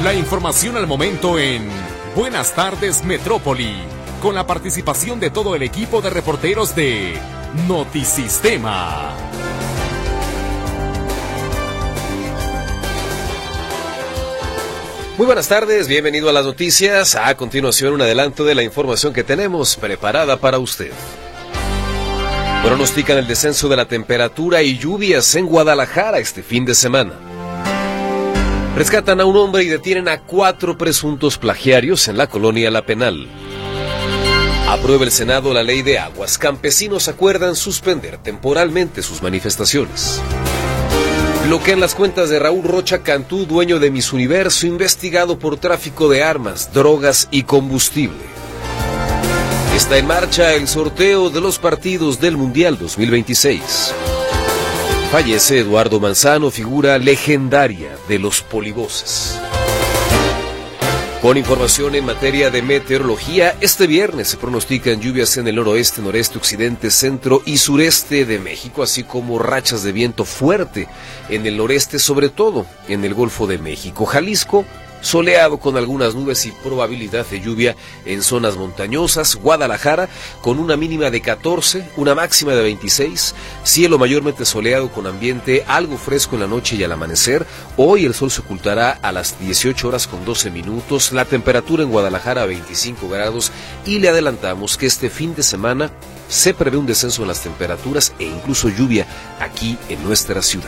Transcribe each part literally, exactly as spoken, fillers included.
La información al momento en Buenas Tardes Metrópoli, con la participación de todo el equipo de reporteros de Notisistema. Muy buenas tardes, bienvenido a las noticias. A continuación, un adelanto de la información que tenemos preparada para usted. Pronostican el descenso de la temperatura y lluvias en Guadalajara este fin de semana. Rescatan a un hombre y detienen a cuatro presuntos plagiarios en la colonia La Penal. Aprueba el Senado la ley de aguas. Campesinos acuerdan suspender temporalmente sus manifestaciones. Bloquean las cuentas de Raúl Rocha Cantú, dueño de Miss Universo, investigado por tráfico de armas, drogas y combustible. Está en marcha el sorteo de los partidos del Mundial dos mil veintiséis. Fallece Eduardo Manzano, figura legendaria de los polivoces. Con información en materia de meteorología, este viernes se pronostican lluvias en el noroeste, noreste, occidente, centro y sureste de México, así como rachas de viento fuerte en el noreste, sobre todo en el Golfo de México. Jalisco, soleado con algunas nubes y probabilidad de lluvia en zonas montañosas. Guadalajara con una mínima de catorce, una máxima de veintiséis, cielo mayormente soleado con ambiente algo fresco en la noche y al amanecer. Hoy el sol se ocultará a las dieciocho horas con doce minutos, la temperatura en Guadalajara veinticinco grados y le adelantamos que este fin de semana se prevé un descenso en las temperaturas e incluso lluvia aquí en nuestra ciudad.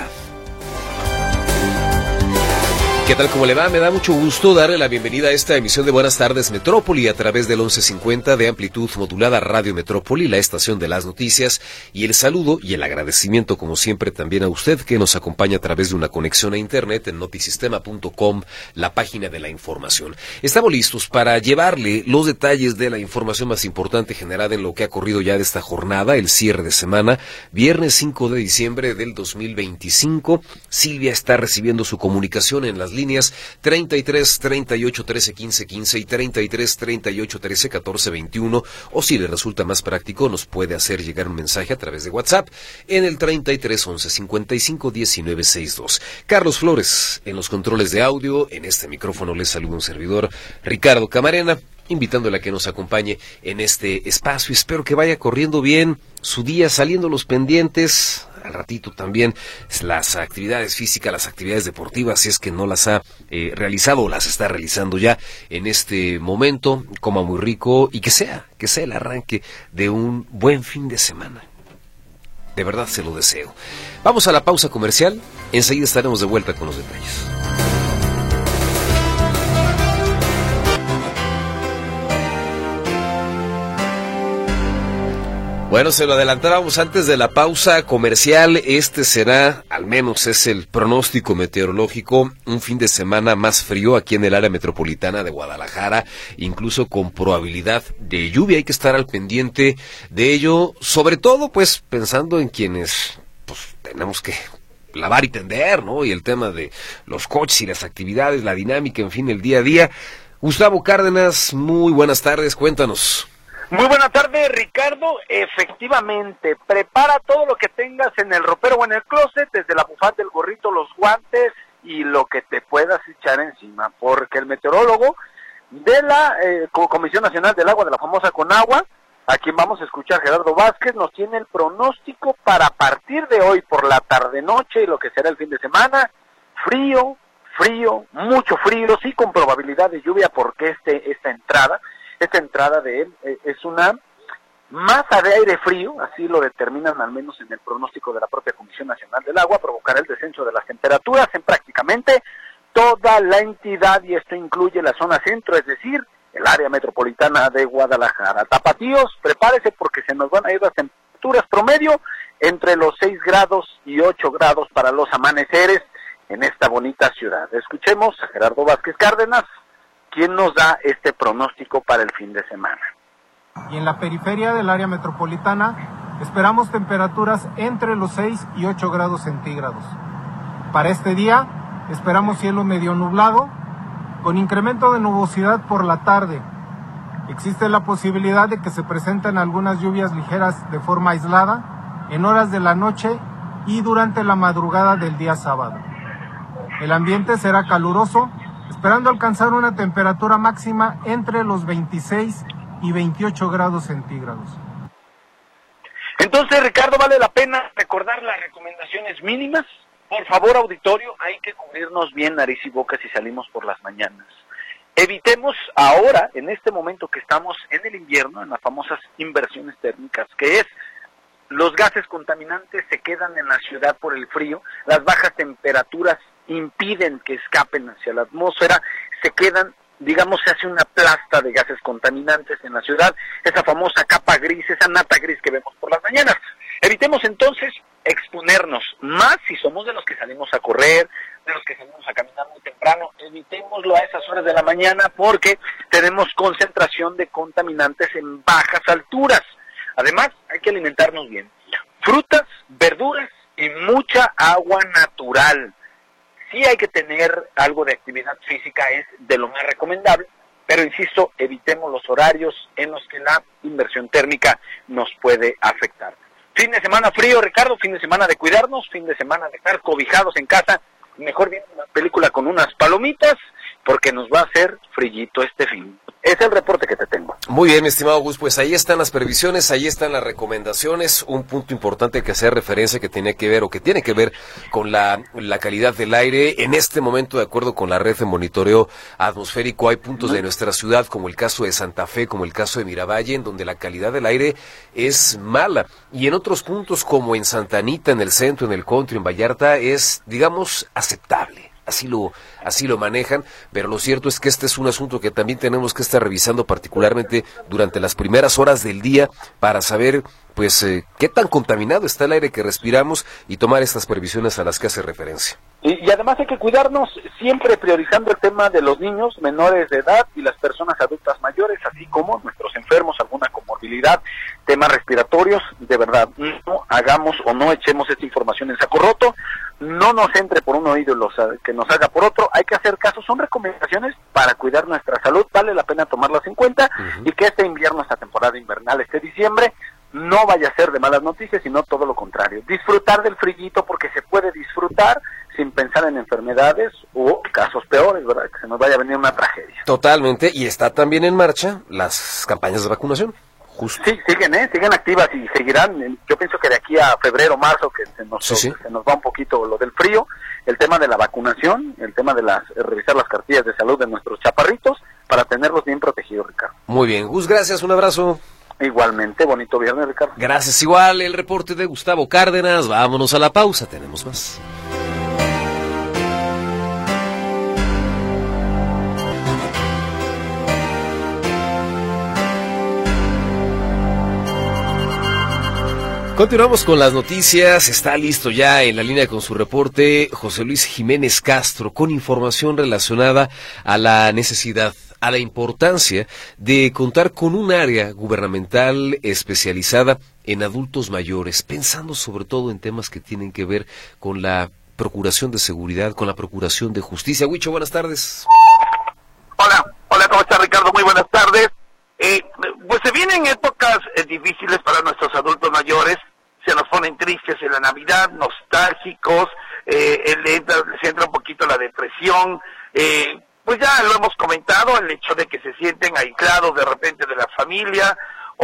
¿Qué tal? ¿Cómo le va? Me da mucho gusto darle la bienvenida a esta emisión de Buenas Tardes Metrópoli a través del once cincuenta de amplitud modulada Radio Metrópoli, la estación de las noticias, y el saludo y el agradecimiento como siempre también a usted que nos acompaña a través de una conexión a internet en notisistema punto com, la página de la información. Estamos listos para llevarle los detalles de la información más importante generada en lo que ha corrido ya de esta jornada, el cierre de semana, viernes cinco de diciembre del dos mil veinticinco. Silvia está recibiendo su comunicación en las líneas treinta y tres, treinta y ocho, trece, quince, quince y treinta y tres, treinta y ocho, trece, catorce, veintiuno, o si le resulta más práctico nos puede hacer llegar un mensaje a través de WhatsApp en el treinta y tres, once, cincuenta y cinco, diecinueve, sesenta y dos. Carlos Flores en los controles de audio, en este micrófono les saluda un servidor, Ricardo Camarena, invitándole a que nos acompañe en este espacio. Espero que vaya corriendo bien su día, saliendo los pendientes. Al ratito también las actividades físicas, las actividades deportivas, si es que no las ha eh, realizado o las está realizando ya en este momento. Coma muy rico y que sea, que sea el arranque de un buen fin de semana. De verdad se lo deseo. Vamos a la pausa comercial, enseguida estaremos de vuelta con los detalles. Bueno, se lo adelantábamos antes de la pausa comercial. Este será, al menos es el pronóstico meteorológico, un fin de semana más frío aquí en el área metropolitana de Guadalajara, incluso con probabilidad de lluvia. Hay que estar al pendiente de ello, sobre todo pues pensando en quienes pues tenemos que lavar y tender, ¿no? Y el tema de los coches y las actividades, la dinámica, en fin, el día a día. Gustavo Cárdenas, muy buenas tardes, cuéntanos. Muy buena tarde, Ricardo. Efectivamente, prepara todo lo que tengas en el ropero o en el closet, desde la bufanda, el gorrito, los guantes y lo que te puedas echar encima, porque el meteorólogo de la eh, Comisión Nacional del Agua, de la famosa Conagua, a quien vamos a escuchar, Gerardo Vázquez, nos tiene el pronóstico para partir de hoy por la tarde-noche y lo que será el fin de semana. Frío, frío, mucho frío, sí con probabilidad de lluvia, porque este esta entrada... Esta entrada de él eh, es una masa de aire frío, así lo determinan al menos en el pronóstico de la propia Comisión Nacional del Agua, provocará el descenso de las temperaturas en prácticamente toda la entidad, y esto incluye la zona centro, es decir, el área metropolitana de Guadalajara. Tapatíos, prepárese porque se nos van a ir las temperaturas promedio entre los seis grados y ocho grados para los amaneceres en esta bonita ciudad. Escuchemos a Gerardo Vázquez Cárdenas, ¿quién nos da este pronóstico para el fin de semana? Y en la periferia del área metropolitana esperamos temperaturas entre los seis y ocho grados centígrados. Para este día esperamos cielo medio nublado, con incremento de nubosidad por la tarde. Existe la posibilidad de que se presenten algunas lluvias ligeras de forma aislada en horas de la noche y durante la madrugada del día sábado. El ambiente será caluroso esperando alcanzar una temperatura máxima entre los veintiséis y veintiocho grados centígrados. Entonces, Ricardo, vale la pena recordar las recomendaciones mínimas. Por favor, auditorio, hay que cubrirnos bien nariz y boca si salimos por las mañanas. Evitemos ahora, en este momento que estamos en el invierno, en las famosas inversiones térmicas, que es los gases contaminantes se quedan en la ciudad por el frío, las bajas temperaturas impiden que escapen hacia la atmósfera, se quedan, digamos, se hace una plasta de gases contaminantes en la ciudad, esa famosa capa gris, esa nata gris que vemos por las mañanas. Evitemos entonces exponernos, más si somos de los que salimos a correr, de los que salimos a caminar muy temprano, evitémoslo a esas horas de la mañana porque tenemos concentración de contaminantes en bajas alturas. Además, hay que alimentarnos bien. Frutas, verduras y mucha agua natural. Sí hay que tener algo de actividad física, es de lo más recomendable, pero insisto, evitemos los horarios en los que la inversión térmica nos puede afectar. Fin de semana frío, Ricardo, fin de semana de cuidarnos, fin de semana de estar cobijados en casa, mejor viendo una película con unas palomitas, porque nos va a hacer frillito este fin. Es el reporte que te tengo. Muy bien, mi estimado Gus, pues ahí están las previsiones, ahí están las recomendaciones, un punto importante que hacer referencia que tiene que ver o que tiene que ver con la, la calidad del aire. En este momento, de acuerdo con la red de monitoreo atmosférico, hay puntos de nuestra ciudad, como el caso de Santa Fe, como el caso de Miravalle, en donde la calidad del aire es mala. Y en otros puntos, como en Santa Anita, en el centro, en el country, en Vallarta, es, digamos, aceptable. Así lo, así lo manejan, pero lo cierto es que este es un asunto que también tenemos que estar revisando particularmente durante las primeras horas del día para saber, pues, eh, qué tan contaminado está el aire que respiramos y tomar estas previsiones a las que hace referencia. Y, y además hay que cuidarnos siempre priorizando el tema de los niños menores de edad y las personas adultas mayores, así como nuestros enfermos, alguna comorbilidad, temas respiratorios. De verdad, no hagamos o no echemos esta información en saco roto, no nos entre por un oído y los, que nos haga por otro. Hay que hacer caso, son recomendaciones para cuidar nuestra salud, vale la pena tomarlas en cuenta. Uh-huh. Y que este invierno, esta temporada invernal, este diciembre, no vaya a ser de malas noticias, sino todo lo contrario. Disfrutar del frillito, porque se puede disfrutar sin pensar en enfermedades o casos peores, ¿verdad? Que se nos vaya a venir una tragedia. Totalmente, y está también en marcha las campañas de vacunación. Justo. Sí, siguen, ¿eh? Siguen activas y seguirán. Yo pienso que de aquí a febrero, marzo, que se nos, sí, sí. se nos va un poquito lo del frío, el tema de la vacunación, el tema de las revisar las cartillas de salud de nuestros chaparritos para tenerlos bien protegidos, Ricardo. Muy bien, Gus, gracias, un abrazo. Igualmente, bonito viernes, Ricardo. Gracias, igual, el reporte de Gustavo Cárdenas. Vámonos a la pausa, tenemos más. Continuamos con las noticias. Está listo ya en la línea con su reporte José Luis Jiménez Castro con información relacionada a la necesidad, a la importancia de contar con un área gubernamental especializada en adultos mayores, pensando sobre todo en temas que tienen que ver con la procuración de seguridad, con la procuración de justicia. Huicho, buenas tardes. Hola, hola, ¿cómo está, Ricardo? Muy buenas tardes. Eh, pues se vienen épocas eh, difíciles para nuestros adultos mayores, se nos ponen tristes en la Navidad, nostálgicos, eh, el, se entra un poquito la depresión, eh, pues ya lo hemos comentado, el hecho de que se sienten aislados de repente de la familia,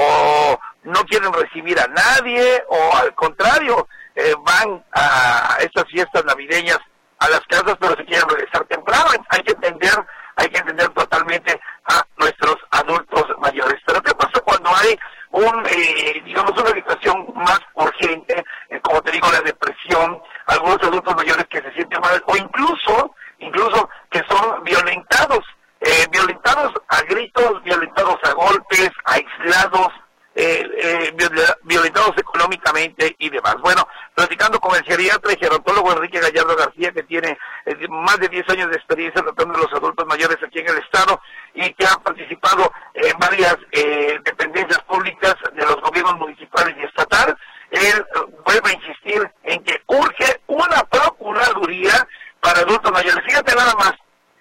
o no quieren recibir a nadie, o al contrario, eh, van a estas fiestas navideñas a las casas, pero se quieren regresar temprano. Hay que entender, hay que entender totalmente a nuestros adultos mayores. Pero ¿qué pasa cuando hay un, eh, digamos, una situación más urgente, eh, como te digo, la depresión, algunos adultos mayores que se sienten mal, o incluso, incluso que son violentados, eh, violentados a gritos, violentados a golpes, aislados, eh, eh, violentados económicamente y demás? Bueno, platicando con el geriatra y gerontólogo Enrique Gallardo García, que tiene eh, más de diez años de experiencia tratando de los adultos mayores aquí en el estado y que ha participado en varias eh, dependencias públicas de los gobiernos municipales y estatal, él eh, vuelve a insistir en que urge una procuraduría para adultos mayores. Fíjate nada más,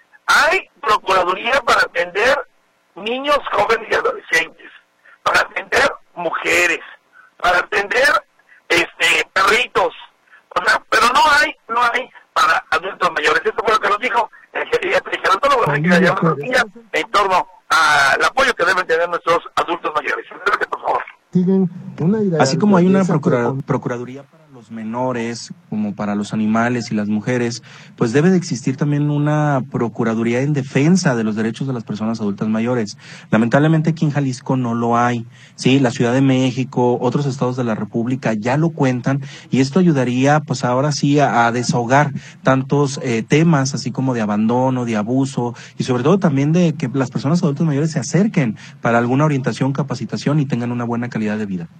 hay procuraduría para atender niños, jóvenes y adolescentes, para atender mujeres, para atender este perritos, o sea, pero no hay, no hay para adultos mayores. Esto fue lo que nos dijo el gerontólogo en torno al apoyo que deben tener nuestros adultos mayores. Por favor. Así como hay una procura- procuraduría para los menores, como para los animales y las mujeres, pues debe de existir también una procuraduría en defensa de los derechos de las personas adultas mayores. Lamentablemente aquí en Jalisco no lo hay. Sí, la Ciudad de México, otros estados de la República ya lo cuentan, y esto ayudaría pues ahora sí a, a desahogar tantos eh, temas, así como de abandono, de abuso, y sobre todo también de que las personas adultas mayores se acerquen para alguna orientación, capacitación y tengan una buena calidad de vida.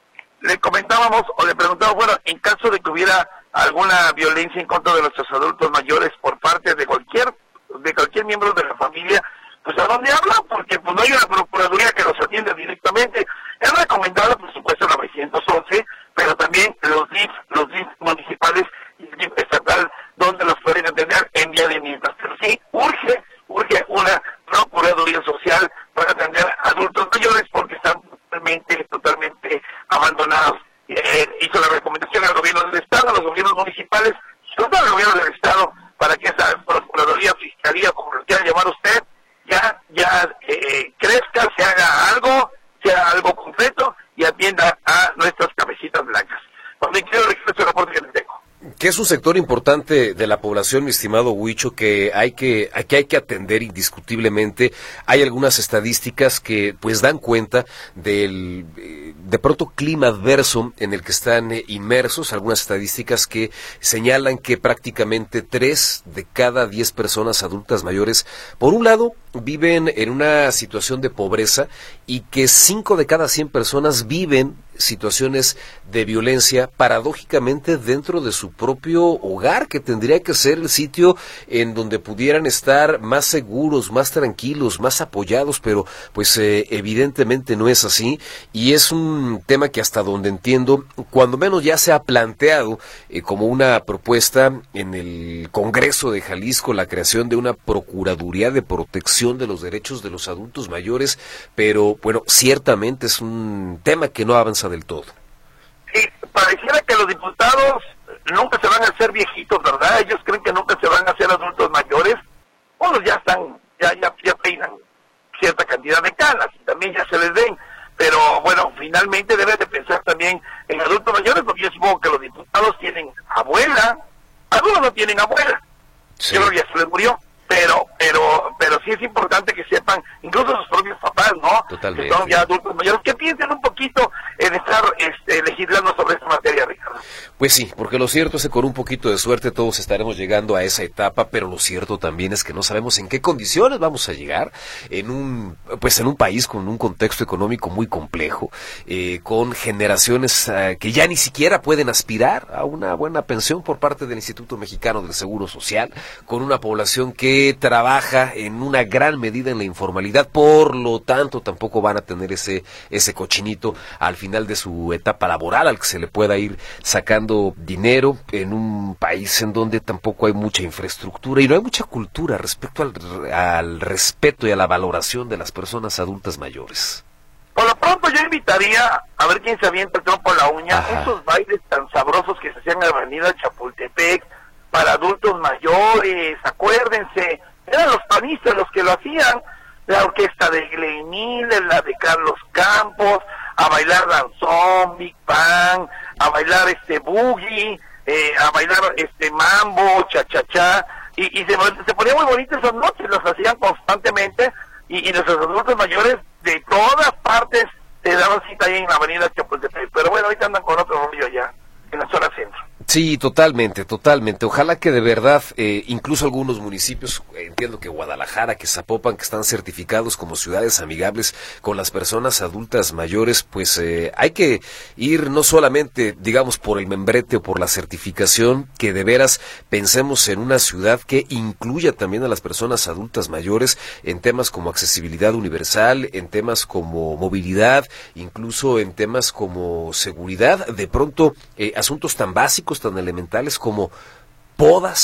Le comentábamos o le preguntábamos, bueno, en caso de que hubiera alguna violencia en contra de nuestros adultos mayores por parte de cualquier de cualquier miembro de la familia, pues ¿a dónde habla? Porque pues no hay una procuraduría que los atienda directamente. Es recomendable, por supuesto, la novecientos once, pero también los D I F, los D I F municipales y el D I F estatal, donde los pueden atender en vía de mientras. Pero sí, urge, urge una procuraduría social para atender a adultos mayores porque están totalmente, totalmente abandonados. Eh, hizo la recomendación al gobierno del Estado, a los gobiernos municipales, sobre todo al gobierno del Estado, para que esa procuraduría, fiscalía, como lo quiera llamar usted, ya, ya eh, crezca, se haga algo, sea algo concreto y atienda a nuestras cabecitas blancas. Cuando quiero regresar este reporte que les tengo. Que es un sector importante de la población, mi estimado Huicho, que hay que, que hay que atender indiscutiblemente. Hay algunas estadísticas que pues dan cuenta del de pronto clima adverso en el que están eh, inmersos, algunas estadísticas que señalan que prácticamente tres de cada diez personas adultas mayores, por un lado, viven en una situación de pobreza y que cinco de cada cien personas viven situaciones de violencia, paradójicamente dentro de su propio hogar, que tendría que ser el sitio en donde pudieran estar más seguros, más tranquilos, más apoyados, pero pues eh, evidentemente no es así, y es un tema que hasta donde entiendo, cuando menos ya se ha planteado eh, como una propuesta en el Congreso de Jalisco, la creación de una Procuraduría de Protección de los Derechos de los Adultos Mayores, pero bueno, ciertamente es un tema que no avanza del todo. Sí, pareciera que los diputados nunca se van a hacer viejitos, ¿verdad? Ellos creen que nunca se van a hacer adultos mayores. Unos ya están, ya, ya, ya peinan cierta cantidad de canas y también ya se les ven. Pero bueno, finalmente deben de pensar también en adultos mayores, porque yo supongo que los diputados tienen abuela, algunos no tienen abuela, sí. Yo creo que ya se les murió. Pero, pero, pero sí es importante que sepan, incluso sus propios papás, ¿no? Totalmente. Que son ya adultos mayores, que piensen un poquito en estar este, legislando sobre esta materia, Ricardo. Pues sí, porque lo cierto es que con un poquito de suerte todos estaremos llegando a esa etapa, pero lo cierto también es que no sabemos en qué condiciones vamos a llegar en un, pues en un país con un contexto económico muy complejo, eh, con generaciones eh, que ya ni siquiera pueden aspirar a una buena pensión por parte del Instituto Mexicano del Seguro Social, con una población que trabaja en una gran medida en la informalidad, por lo tanto tampoco van a tener ese ese cochinito al final de su etapa laboral al que se le pueda ir sacando dinero, en un país en donde tampoco hay mucha infraestructura y no hay mucha cultura respecto al, al respeto y a la valoración de las personas adultas mayores. Por lo pronto yo invitaría a ver quién se avienta el trompo a la uña. Ajá. Esos bailes tan sabrosos que se hacían en la avenida Chapultepec para adultos mayores, acuérdense, eran los panistas los que lo hacían, la orquesta de Glenn Miller, la de Carlos Campos, a bailar danzón, Big Bang, a bailar este boogie, eh, a bailar este mambo, cha-cha-cha, y, y se, se ponía muy bonito esas noches, las hacían constantemente, y, y nuestros adultos mayores de todas partes se daban cita ahí en la avenida Chapultepec, pero bueno, ahorita andan con otro rollo allá, en la zona centro. Sí, totalmente, totalmente. Ojalá que de verdad, eh, incluso algunos municipios, eh, entiendo que Guadalajara, que Zapopan, que están certificados como ciudades amigables con las personas adultas mayores, pues eh, hay que ir no solamente, digamos, por el membrete o por la certificación, que de veras pensemos en una ciudad que incluya también a las personas adultas mayores en temas como accesibilidad universal, en temas como movilidad, incluso en temas como seguridad, de pronto eh, asuntos tan básicos, tan elementales como podas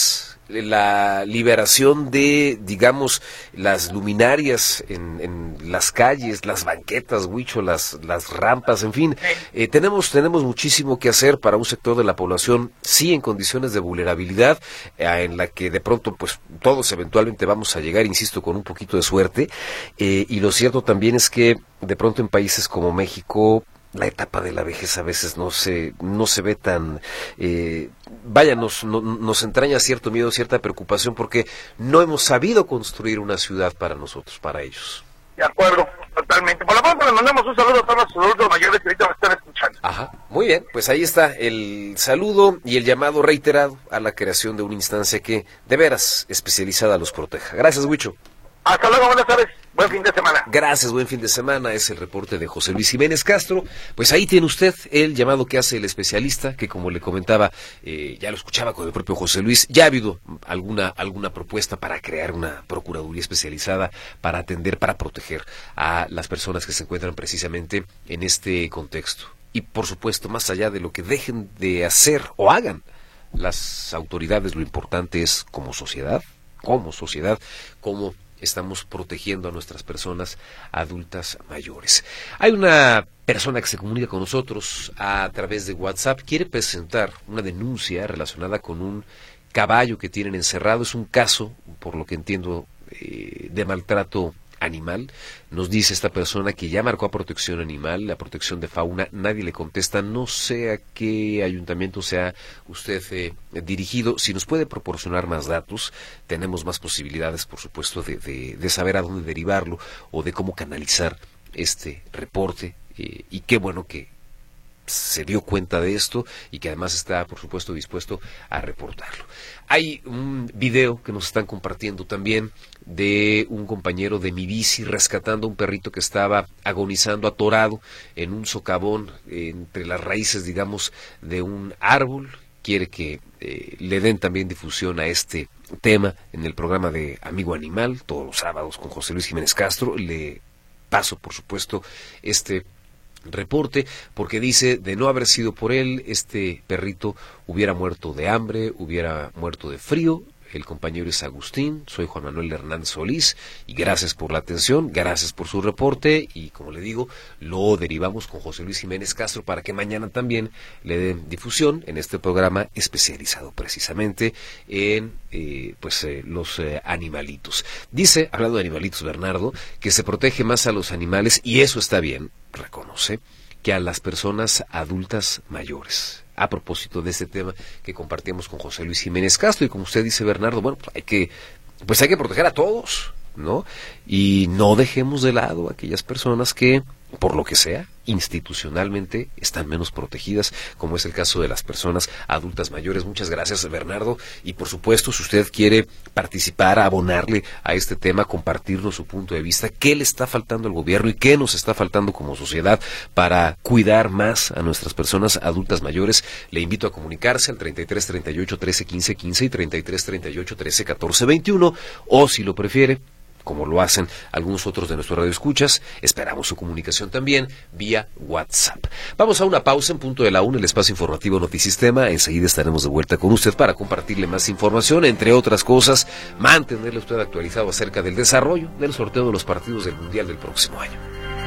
la liberación de, digamos, las luminarias en, en las calles, las banquetas, Huicho, las, las rampas, en fin. Eh, tenemos, tenemos muchísimo que hacer para un sector de la población, sí, en condiciones de vulnerabilidad, eh, en la que de pronto, pues, todos eventualmente vamos a llegar, insisto, con un poquito de suerte. Eh, y lo cierto también es que, de pronto en países como México, la etapa de la vejez a veces no se no se ve tan eh, vaya nos, no, nos entraña cierto miedo, cierta preocupación, porque no hemos sabido construir una ciudad para nosotros, para ellos. De acuerdo, totalmente. Por lo pronto le mandamos un saludo a todos los adultos mayores que ahorita me están escuchando. Ajá, muy bien, pues ahí está el saludo y el llamado reiterado a la creación de una instancia que de veras especializada los proteja. Gracias, Huicho. Hasta luego, buenas tardes. Buen fin de semana. Gracias, buen fin de semana. Es el reporte de José Luis Jiménez Castro. Pues ahí tiene usted el llamado que hace el especialista, que como le comentaba, eh, ya lo escuchaba con el propio José Luis. Ya ha habido alguna alguna propuesta para crear una procuraduría especializada para atender, para proteger a las personas que se encuentran precisamente en este contexto. Y por supuesto, más allá de lo que dejen de hacer o hagan las autoridades, lo importante es como sociedad, como sociedad, como estamos protegiendo a nuestras personas adultas mayores. Hay una persona que se comunica con nosotros a través de WhatsApp, quiere presentar una denuncia relacionada con un caballo que tienen encerrado. Es un caso, por lo que entiendo, eh, de maltrato animal. Nos dice esta persona que ya marcó a Protección Animal, la Protección de Fauna, nadie le contesta, no sé a qué ayuntamiento sea usted eh, dirigido. Si nos puede proporcionar más datos, tenemos más posibilidades, por supuesto, de, de, de saber a dónde derivarlo o de cómo canalizar este reporte, eh, y qué bueno que se dio cuenta de esto y que además está, por supuesto, dispuesto a reportarlo. Hay un video que nos están compartiendo también de un compañero de Mi Bici rescatando a un perrito que estaba agonizando, atorado en un socavón, eh, entre las raíces, digamos, de un árbol. Quiere que eh, le den también difusión a este tema en el programa de Amigo Animal, todos los sábados con José Luis Jiménez Castro. Le paso, por supuesto, este reporte, porque dice, de no haber sido por él, este perrito hubiera muerto de hambre, hubiera muerto de frío. El compañero es Agustín, soy Juan Manuel Hernández Solís, y gracias por la atención, gracias por su reporte, y como le digo, lo derivamos con José Luis Jiménez Castro para que mañana también le den difusión en este programa especializado precisamente en eh, pues eh, los eh, animalitos. Dice, hablando de animalitos, Bernardo, que se protege más a los animales, y eso está bien, reconoce, que a las personas adultas mayores. A propósito de este tema que compartíamos con José Luis Jiménez Castro, y como usted dice, Bernardo, bueno, pues hay que, pues hay que proteger a todos, ¿no? Y no dejemos de lado a aquellas personas que, por lo que sea, institucionalmente están menos protegidas, como es el caso de las personas adultas mayores. Muchas gracias, Bernardo, y por supuesto, si usted quiere participar, abonarle a este tema, compartirnos su punto de vista, qué le está faltando al gobierno y qué nos está faltando como sociedad para cuidar más a nuestras personas adultas mayores, le invito a comunicarse al treinta y tres, treinta y ocho, trece, quince, quince y treinta y tres, treinta y ocho, trece, catorce, veintiuno, o si lo prefiere, como lo hacen algunos otros de nuestros radioescuchas, esperamos su comunicación también vía WhatsApp. Vamos a una pausa en punto de la una, el espacio informativo Notisistema. Enseguida estaremos de vuelta con usted para compartirle más información, entre otras cosas, mantenerle usted actualizado acerca del desarrollo del sorteo de los partidos del Mundial del próximo año.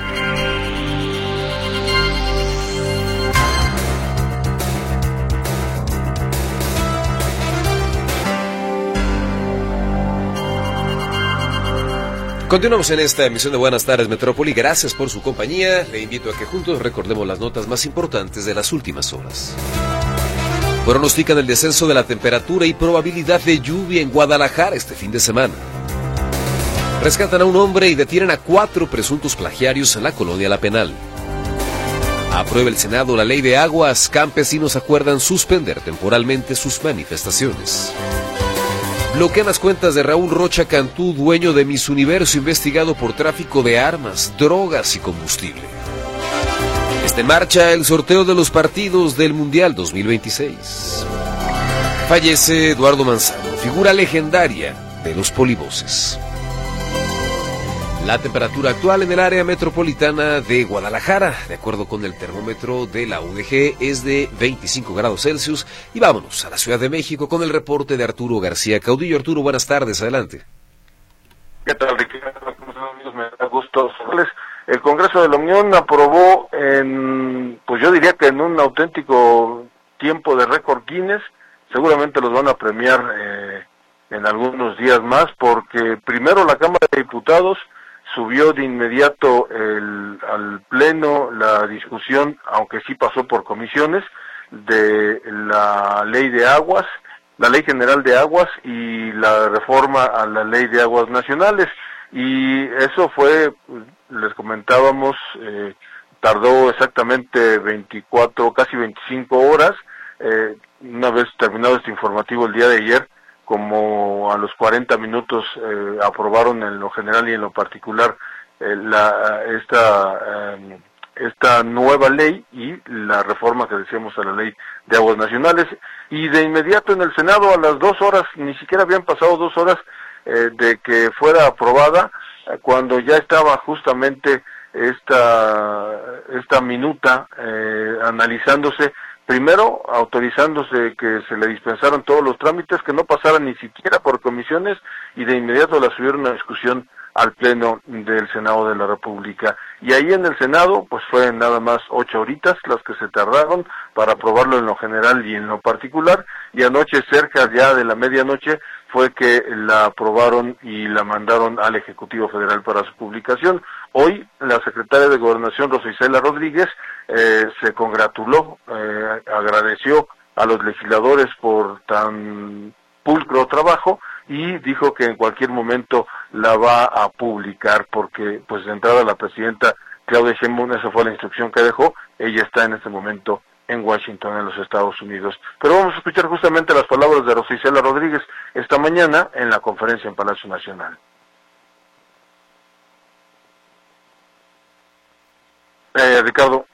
Continuamos en esta emisión de Buenas Tardes Metrópoli. Gracias por su compañía. Le invito a que juntos recordemos las notas más importantes de las últimas horas. Pronostican el descenso de la temperatura y probabilidad de lluvia en Guadalajara este fin de semana. Rescatan a un hombre y detienen a cuatro presuntos plagiarios en la colonia La Penal. Aprueba el Senado la ley de aguas. Campesinos acuerdan suspender temporalmente sus manifestaciones. Bloquean las cuentas de Raúl Rocha Cantú, dueño de Miss Universo, investigado por tráfico de armas, drogas y combustible. Está en marcha el sorteo de los partidos del Mundial dos mil veintiséis. Fallece Eduardo Manzano, figura legendaria de los polivoces. La temperatura actual en el área metropolitana de Guadalajara, de acuerdo con el termómetro de la U D G, es de veinticinco grados Celsius. Y vámonos a la Ciudad de México con el reporte de Arturo García Caudillo. Arturo, buenas tardes, adelante. ¿Qué tal, Ricardo? Amigos, me da gusto saludarles. El Congreso de la Unión aprobó en, pues yo diría que en un auténtico tiempo de récord Guinness, seguramente los van a premiar eh, en algunos días más, porque primero la Cámara de Diputados subió de inmediato el, al Pleno la discusión, aunque sí pasó por comisiones, de la Ley de Aguas, la Ley General de Aguas y la reforma a la Ley de Aguas Nacionales. Y eso fue, les comentábamos, eh, tardó exactamente veinticuatro, casi veinticinco horas. Eh, una vez terminado este informativo el día de ayer, como a los cuarenta minutos eh, aprobaron en lo general y en lo particular eh, la, esta eh, esta nueva ley y la reforma que decíamos a la Ley de Aguas Nacionales, y de inmediato en el Senado a las dos horas, ni siquiera habían pasado dos horas eh, de que fuera aprobada, eh, cuando ya estaba justamente esta esta minuta eh, analizándose. Primero, autorizándose que se le dispensaron todos los trámites, que no pasaran ni siquiera por comisiones, y de inmediato la subieron a discusión al Pleno del Senado de la República. Y ahí en el Senado, pues fue nada más ocho horitas las que se tardaron para aprobarlo en lo general y en lo particular, y anoche, cerca ya de la medianoche, fue que la aprobaron y la mandaron al Ejecutivo Federal para su publicación. Hoy, la secretaria de Gobernación, Rosa Isela Rodríguez, eh, se congratuló, eh, agradeció a los legisladores por tan pulcro trabajo y dijo que en cualquier momento la va a publicar, porque pues de entrada la presidenta Claudia Sheinbaum, esa fue la instrucción que dejó. Ella está en este momento en Washington, en los Estados Unidos. Pero vamos a escuchar justamente las palabras de Rosa Isela Rodríguez esta mañana en la conferencia en Palacio Nacional. Eh, Ricardo.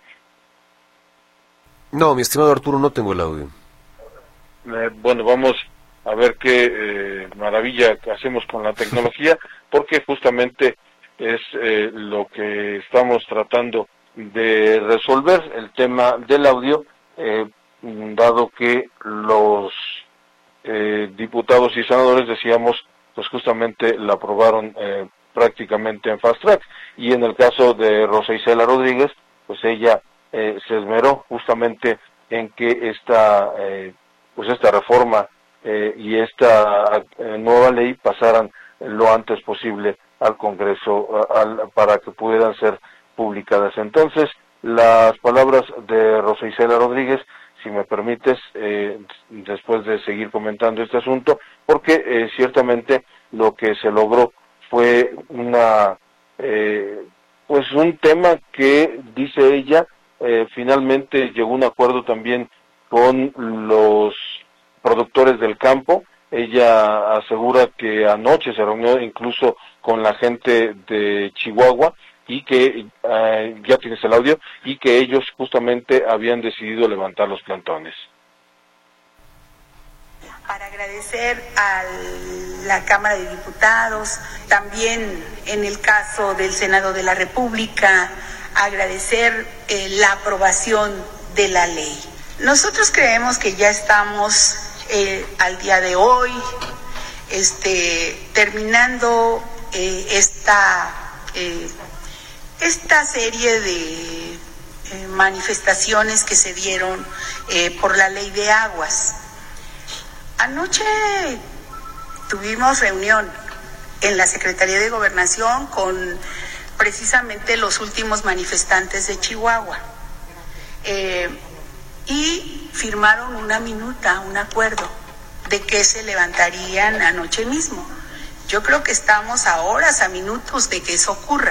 No, mi estimado Arturo, no tengo el audio. Eh, bueno, vamos a ver qué eh, maravilla hacemos con la tecnología, porque justamente es eh, lo que estamos tratando de resolver, el tema del audio, eh, dado que los eh, diputados y senadores, decíamos, pues justamente la aprobaron eh, prácticamente en fast track, y en el caso de Rosa Isela Rodríguez, pues ella eh, se esmeró justamente en que esta eh, pues esta reforma eh, y esta eh, nueva ley pasaran lo antes posible al Congreso a, a, para que pudieran ser publicadas. Entonces, las palabras de Rosa Isela Rodríguez, si me permites, eh, después de seguir comentando este asunto, porque eh, ciertamente lo que se logró fue una eh, pues un tema que, dice ella, eh, finalmente llegó a un acuerdo también con los productores del campo. Ella asegura que anoche se reunió incluso con la gente de Chihuahua y que, eh, ya tienes el audio, y que ellos justamente habían decidido levantar los plantones. Para agradecer a la Cámara de Diputados, también en el caso del Senado de la República, agradecer eh, la aprobación de la ley. Nosotros creemos que ya estamos eh, al día de hoy este, terminando eh, esta, eh, esta serie de eh, manifestaciones que se dieron eh, por la ley de aguas. Anoche tuvimos reunión en la Secretaría de Gobernación con precisamente los últimos manifestantes de Chihuahua eh, y firmaron una minuta, un acuerdo de que se levantarían anoche mismo. Yo creo que estamos a horas, a minutos de que eso ocurra.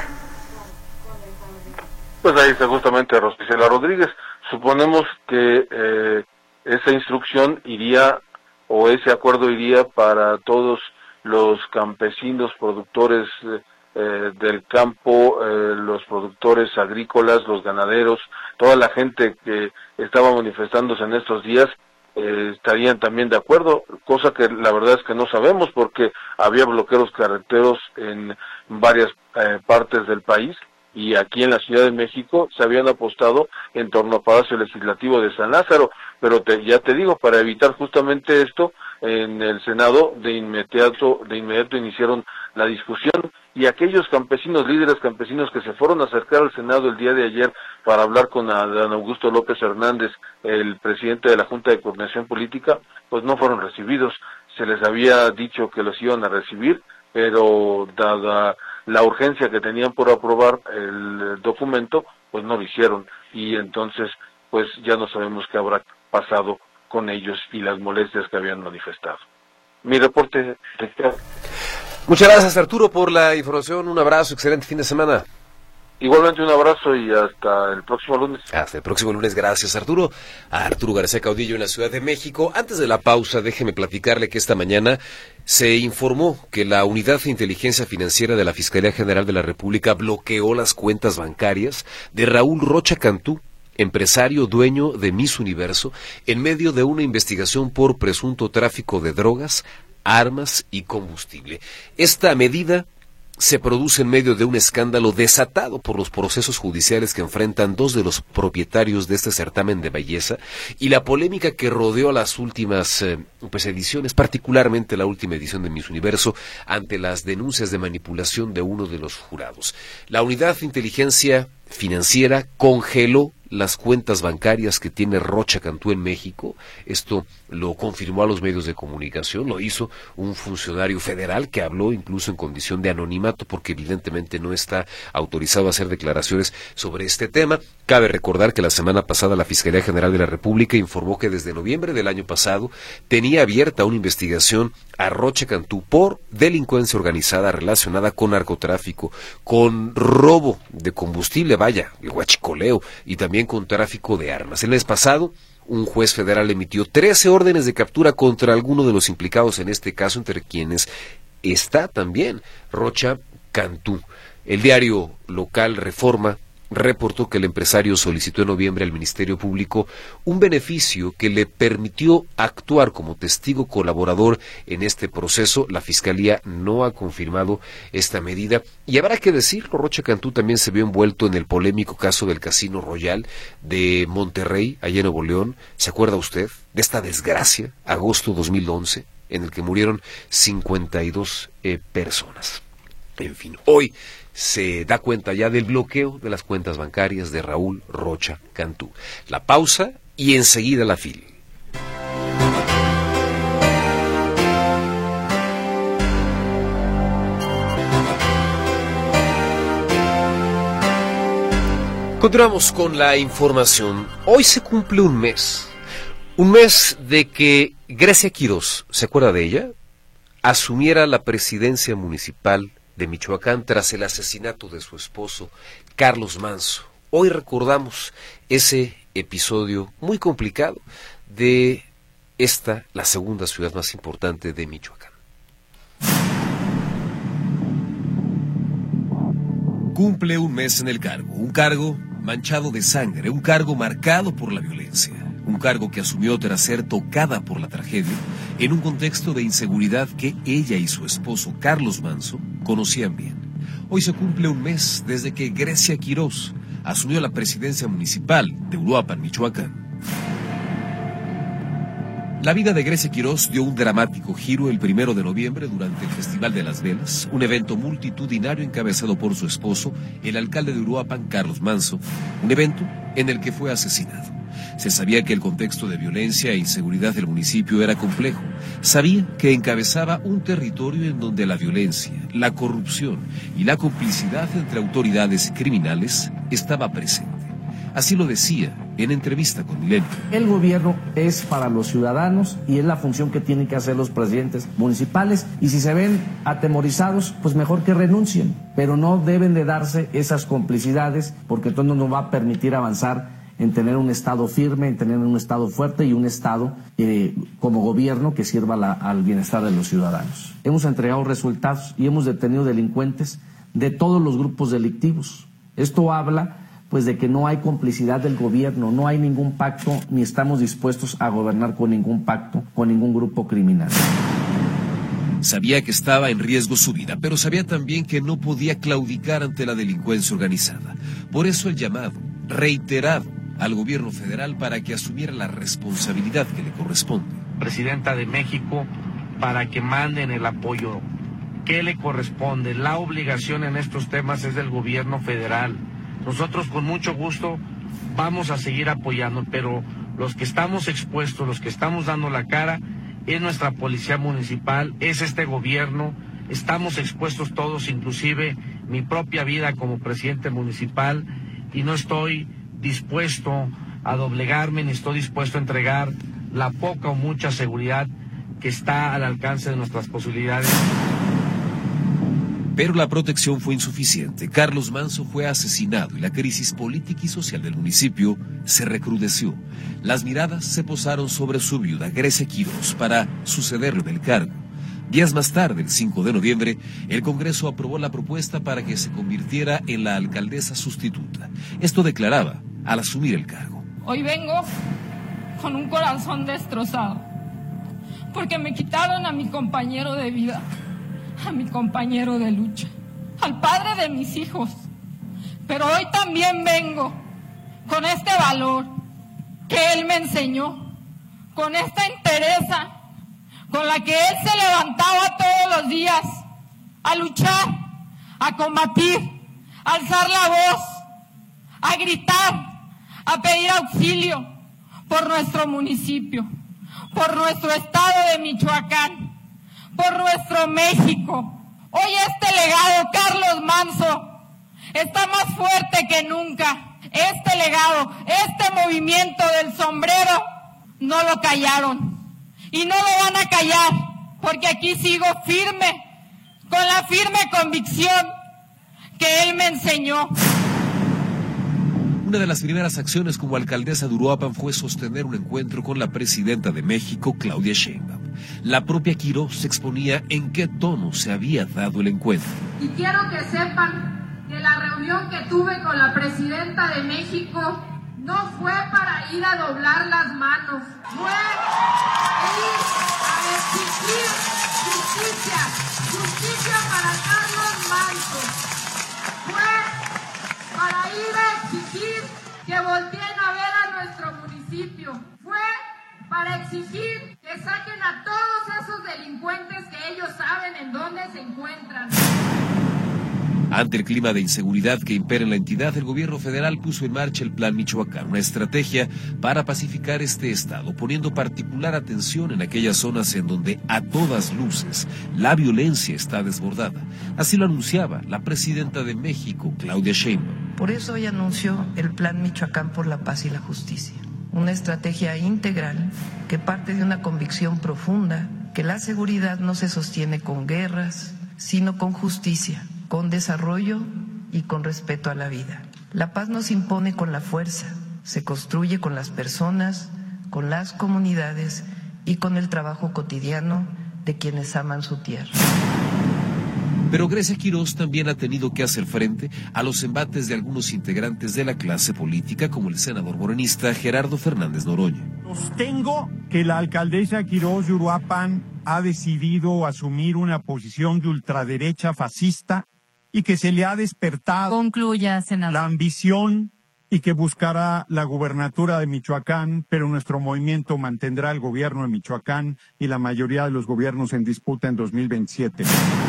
Pues ahí está justamente Rosa Isela Rodríguez. Suponemos que eh, esa instrucción iría, o ese acuerdo iría para todos los campesinos, productores eh, del campo, eh, los productores agrícolas, los ganaderos, toda la gente que estaba manifestándose en estos días, eh, estarían también de acuerdo, cosa que la verdad es que no sabemos porque había bloqueos carreteros en varias eh, partes del país, y aquí en la Ciudad de México se habían apostado en torno al Palacio Legislativo de San Lázaro, pero te, ya te digo, para evitar justamente esto, en el Senado de inmediato, de inmediato iniciaron la discusión, y aquellos campesinos, líderes campesinos que se fueron a acercar al Senado el día de ayer para hablar con Adán Augusto López Hernández, el presidente de la Junta de Coordinación Política, pues no fueron recibidos. Se les había dicho que los iban a recibir, pero dada la urgencia que tenían por aprobar el documento, pues no lo hicieron, y entonces pues ya no sabemos qué habrá pasado con ellos y las molestias que habían manifestado. Mi reporte, Ricardo. Muchas gracias, Arturo, por la información. Un abrazo, excelente fin de semana. Igualmente un abrazo y hasta el próximo lunes. Hasta el próximo lunes, gracias, Arturo. A Arturo García Caudillo en la Ciudad de México. Antes de la pausa, déjeme platicarle que esta mañana se informó que la Unidad de Inteligencia Financiera de la Fiscalía General de la República bloqueó las cuentas bancarias de Raúl Rocha Cantú, empresario dueño de Miss Universo, en medio de una investigación por presunto tráfico de drogas, armas y combustible. Esta medida se produce en medio de un escándalo desatado por los procesos judiciales que enfrentan dos de los propietarios de este certamen de belleza y la polémica que rodeó a las últimas eh, pues ediciones, particularmente la última edición de Miss Universo, ante las denuncias de manipulación de uno de los jurados. La Unidad de Inteligencia Financiera congeló las cuentas bancarias que tiene Rocha Cantú en México. Esto lo confirmó a los medios de comunicación, lo hizo un funcionario federal que habló incluso en condición de anonimato porque evidentemente no está autorizado a hacer declaraciones sobre este tema. Cabe recordar que la semana pasada la Fiscalía General de la República informó que desde noviembre del año pasado tenía abierta una investigación a Rocha Cantú por delincuencia organizada relacionada con narcotráfico, con robo de combustible, vaya, el huachicoleo, y también con tráfico de armas. El mes pasado, un juez federal emitió trece órdenes de captura contra alguno de los implicados en este caso, entre quienes está también Rocha Cantú. El diario local Reforma reportó que el empresario solicitó en noviembre al Ministerio Público un beneficio que le permitió actuar como testigo colaborador en este proceso. La Fiscalía no ha confirmado esta medida y habrá que decirlo, Rocha Cantú también se vio envuelto en el polémico caso del Casino Royal de Monterrey, allá en Nuevo León. ¿Se acuerda usted de esta desgracia? Agosto dos mil once, en el que murieron cincuenta y dos eh, personas. En fin, hoy se da cuenta ya del bloqueo de las cuentas bancarias de Raúl Rocha Cantú. La pausa y enseguida la fil. Continuamos con la información. Hoy se cumple un mes. Un mes de que Grecia Quirós, ¿se acuerda de ella?, asumiera la presidencia municipal de Michoacán tras el asesinato de su esposo, Carlos Manso. Hoy recordamos ese episodio muy complicado de esta, la segunda ciudad más importante de Michoacán. Cumple un mes en el cargo, un cargo manchado de sangre, un cargo marcado por la violencia, un cargo que asumió tras ser tocada por la tragedia en un contexto de inseguridad que ella y su esposo, Carlos Manso, conocían bien. Hoy se cumple un mes desde que Grecia Quirós asumió la presidencia municipal de Uruapan, Michoacán. La vida de Grecia Quirós dio un dramático giro el primero de noviembre durante el Festival de las Velas, un evento multitudinario encabezado por su esposo, el alcalde de Uruapan, Carlos Manso, un evento en el que fue asesinado. Se sabía que el contexto de violencia e inseguridad del municipio era complejo. Sabía que encabezaba un territorio en donde la violencia, la corrupción y la complicidad entre autoridades criminales estaba presente. Así lo decía en entrevista con Milenio. El gobierno es para los ciudadanos y es la función que tienen que hacer los presidentes municipales, y si se ven atemorizados, pues mejor que renuncien, pero no deben de darse esas complicidades porque entonces no nos va a permitir avanzar en tener un Estado firme, en tener un Estado fuerte y un Estado eh, como gobierno que sirva la, al bienestar de los ciudadanos. Hemos entregado resultados y hemos detenido delincuentes de todos los grupos delictivos. Esto habla pues de que no hay complicidad del gobierno, no hay ningún pacto, ni estamos dispuestos a gobernar con ningún pacto, con ningún grupo criminal. Sabía que estaba en riesgo su vida, pero sabía también que no podía claudicar ante la delincuencia organizada. Por eso el llamado, reiterado, al gobierno federal para que asumiera la responsabilidad que le corresponde. Presidenta de México, para que manden el apoyo que le corresponde. La obligación en estos temas es del gobierno federal. Nosotros con mucho gusto vamos a seguir apoyando, pero los que estamos expuestos, los que estamos dando la cara, es nuestra policía municipal, es este gobierno, estamos expuestos todos, inclusive mi propia vida como presidente municipal, y no estoy dispuesto a doblegarme, ni estoy dispuesto a entregar la poca o mucha seguridad que está al alcance de nuestras posibilidades. Pero la protección fue insuficiente. Carlos Manzo fue asesinado y la crisis política y social del municipio se recrudeció. Las miradas se posaron sobre su viuda, Grecia Quirós, para sucederle en el cargo. Días más tarde, el cinco de noviembre, el Congreso aprobó la propuesta para que se convirtiera en la alcaldesa sustituta. Esto declaraba al asumir el cargo. Hoy vengo con un corazón destrozado, porque me quitaron a mi compañero de vida, a mi compañero de lucha, al padre de mis hijos. Pero hoy también vengo con este valor que él me enseñó, con esta entereza con la que él se levantaba todos los días a luchar, a combatir, a alzar la voz, a gritar, a pedir auxilio por nuestro municipio, por nuestro estado de Michoacán, por nuestro México. Hoy este legado, Carlos Manzo, está más fuerte que nunca. Este legado, este movimiento del sombrero, no lo callaron. Y no lo van a callar, porque aquí sigo firme, con la firme convicción que él me enseñó. Una de las primeras acciones como alcaldesa de Uruapan fue sostener un encuentro con la presidenta de México, Claudia Sheinbaum. La propia Quirós se exponía en qué tono se había dado el encuentro. Y quiero que sepan que la reunión que tuve con la presidenta de México no fue para ir a doblar las manos, fue ir a exigir justicia, justicia para Carlos Manzo, fue para ir a exigir que volteen a ver a nuestro municipio, fue para exigir que saquen a todos esos delincuentes que ellos saben en dónde se encuentran. Ante el clima de inseguridad que impera en la entidad, el gobierno federal puso en marcha el Plan Michoacán, una estrategia para pacificar este estado, poniendo particular atención en aquellas zonas en donde a todas luces la violencia está desbordada. Así lo anunciaba la presidenta de México, Claudia Sheinbaum. Por eso hoy anunció el Plan Michoacán por la paz y la justicia, una estrategia integral que parte de una convicción profunda que la seguridad no se sostiene con guerras, sino con justicia, con desarrollo y con respeto a la vida. La paz no se impone con la fuerza, se construye con las personas, con las comunidades y con el trabajo cotidiano de quienes aman su tierra. Pero Grecia Quirós también ha tenido que hacer frente a los embates de algunos integrantes de la clase política, como el senador morenista Gerardo Fernández Noroña. Sostengo que la alcaldesa Quirós de Uruapan ha decidido asumir una posición de ultraderecha fascista y que se le ha despertado Concluya, senador. la ambición y que buscará la gubernatura de Michoacán, pero nuestro movimiento mantendrá el gobierno de Michoacán y la mayoría de los gobiernos en disputa en dos mil veintisiete.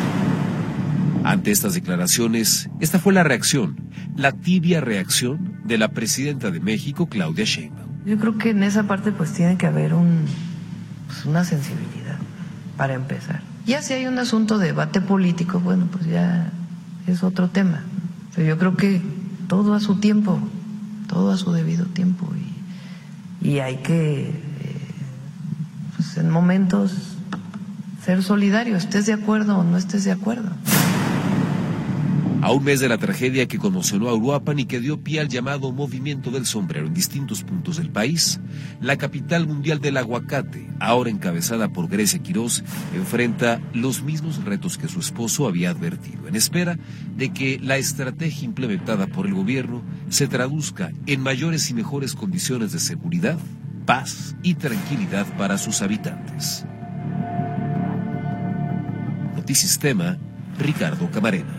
Ante estas declaraciones, esta fue la reacción, la tibia reacción de la presidenta de México, Claudia Sheinbaum. Yo creo que en esa parte pues tiene que haber un, pues, una sensibilidad, para empezar. Ya si hay un asunto de debate político, bueno, pues ya es otro tema. Pero yo creo que todo a su tiempo, todo a su debido tiempo. Y, y hay que, eh, pues en momentos, ser solidario, estés de acuerdo o no estés de acuerdo. A un mes de la tragedia que conmocionó a Uruapan y que dio pie al llamado Movimiento del Sombrero en distintos puntos del país, la capital mundial del aguacate, ahora encabezada por Grecia Quirós, enfrenta los mismos retos que su esposo había advertido, en espera de que la estrategia implementada por el gobierno se traduzca en mayores y mejores condiciones de seguridad, paz y tranquilidad para sus habitantes. Notisistema, Ricardo Camarena.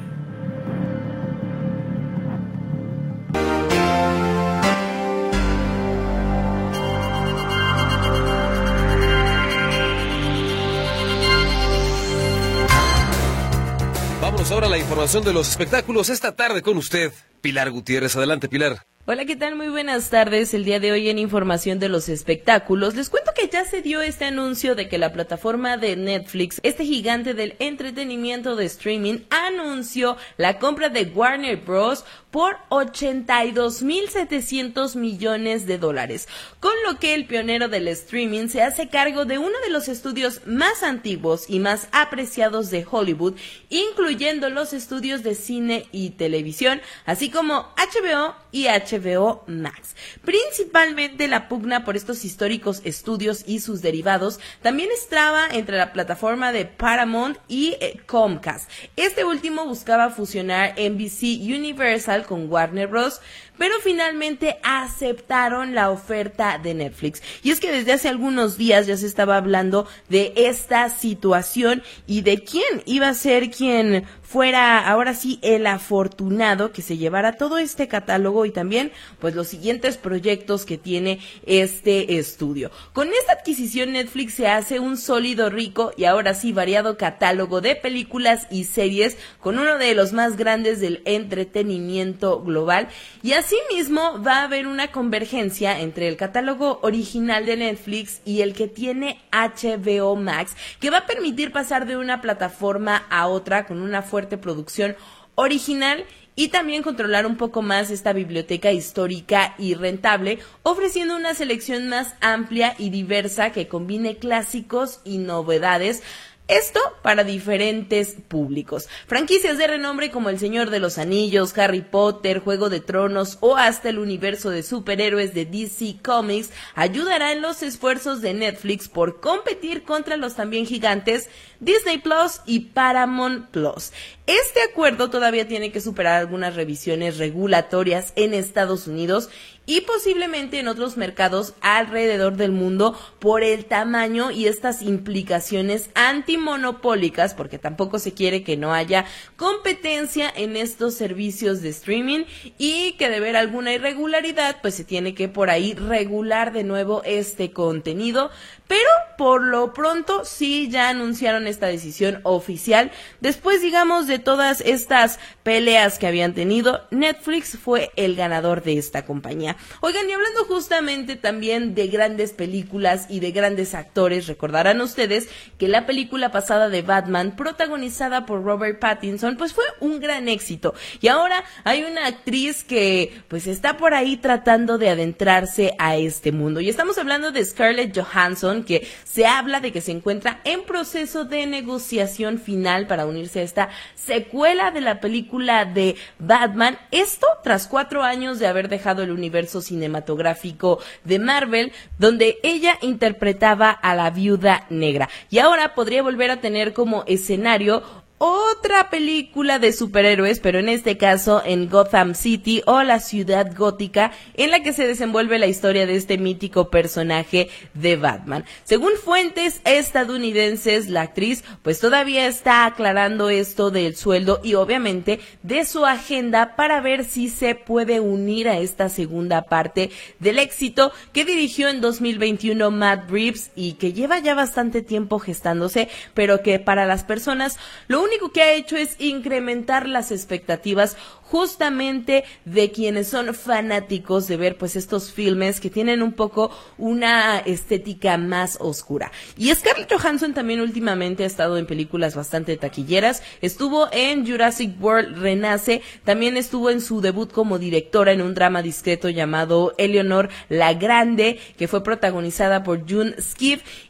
Vámonos ahora a la información de los espectáculos esta tarde con usted, Pilar Gutiérrez. Adelante, Pilar. Hola, ¿qué tal? Muy buenas tardes. El día de hoy en Información de los Espectáculos les cuento que ya se dio este anuncio de que la plataforma de Netflix, este gigante del entretenimiento de streaming, anunció la compra de Warner Bros. Por ochenta y dos mil setecientos millones de dólares, con lo que el pionero del streaming se hace cargo de uno de los estudios más antiguos y más apreciados de Hollywood, incluyendo los estudios de cine y televisión, así como H B O y H B O Max. Principalmente la pugna por estos históricos estudios y sus derivados también estaba entre la plataforma de Paramount y eh, Comcast. Este último buscaba fusionar N B C Universal con Warner Bros., pero finalmente aceptaron la oferta de Netflix. Y es que desde hace algunos días ya se estaba hablando de esta situación y de quién iba a ser quien fuera ahora sí el afortunado que se llevara todo este catálogo y también pues los siguientes proyectos que tiene este estudio. Con esta adquisición Netflix se hace un sólido, rico y ahora sí variado catálogo de películas y series con uno de los más grandes del entretenimiento global, y asimismo va a haber una convergencia entre el catálogo original de Netflix y el que tiene H B O Max, que va a permitir pasar de una plataforma a otra con una fuerte producción original y también controlar un poco más esta biblioteca histórica y rentable, ofreciendo una selección más amplia y diversa que combine clásicos y novedades. Esto para diferentes públicos. Franquicias de renombre como El Señor de los Anillos, Harry Potter, Juego de Tronos o hasta el universo de superhéroes de D C Comics ayudará en los esfuerzos de Netflix por competir contra los también gigantes Disney Plus y Paramount Plus. Este acuerdo todavía tiene que superar algunas revisiones regulatorias en Estados Unidos y posiblemente en otros mercados alrededor del mundo por el tamaño y estas implicaciones antimonopólicas, porque tampoco se quiere que no haya competencia en estos servicios de streaming y que de ver alguna irregularidad pues se tiene que por ahí regular de nuevo este contenido. Pero por lo pronto sí ya anunciaron esta decisión oficial. Después, digamos, de todas estas peleas que habían tenido, Netflix fue el ganador de esta compañía. Oigan, y hablando justamente también de grandes películas y de grandes actores, recordarán ustedes que la película pasada de Batman, protagonizada por Robert Pattinson, pues fue un gran éxito. Y ahora hay una actriz que pues está por ahí tratando de adentrarse a este mundo. Y estamos hablando de Scarlett Johansson, que se habla de que se encuentra en proceso de negociación final para unirse a esta secuela de la película de Batman. Esto tras cuatro años de haber dejado el universo cinematográfico de Marvel, donde ella interpretaba a la Viuda Negra. Y ahora podría volver a tener como escenario otra película de superhéroes, pero en este caso en Gotham City o la ciudad gótica, en la que se desenvuelve la historia de este mítico personaje de Batman. Según fuentes estadounidenses, la actriz pues todavía está aclarando esto del sueldo y obviamente de su agenda para ver si se puede unir a esta segunda parte del éxito que dirigió en dos mil veintiuno Matt Reeves y que lleva ya bastante tiempo gestándose, pero que para las personas lo único Lo único que ha hecho es incrementar las expectativas justamente de quienes son fanáticos de ver pues estos filmes que tienen un poco una estética más oscura. Y Scarlett Johansson también últimamente ha estado en películas bastante taquilleras. Estuvo en Jurassic World Renace, también estuvo en su debut como directora en un drama discreto llamado Eleanor la Grande, que fue protagonizada por June Skiff.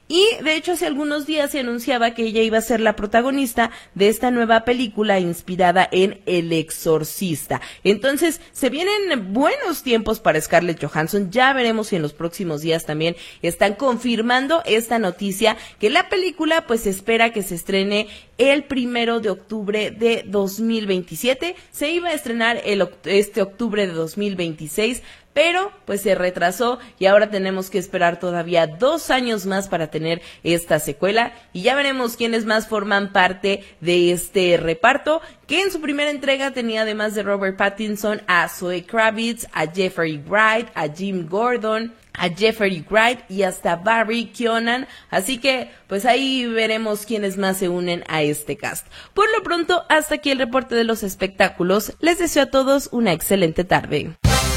y de hecho hace algunos días se anunciaba que ella iba a ser la protagonista de esta nueva película inspirada en El Exorcista. Entonces se vienen buenos tiempos para Scarlett Johansson, ya veremos si en los próximos días también están confirmando esta noticia, que la película pues se espera que se estrene el primero de octubre de dos mil veintisiete, se iba a estrenar el, este octubre de dos mil veintiséis, pero pues se retrasó y ahora tenemos que esperar todavía dos años más para tener esta secuela, y ya veremos quiénes más forman parte de este reparto, que en su primera entrega tenía, además de Robert Pattinson, a Zoe Kravitz, a Jeffrey Wright, a Jim Gordon, a Jeffrey Wright y hasta Barry Keoghan, así que pues ahí veremos quiénes más se unen a este cast. Por lo pronto, hasta aquí el reporte de los espectáculos. Les deseo a todos una excelente tarde.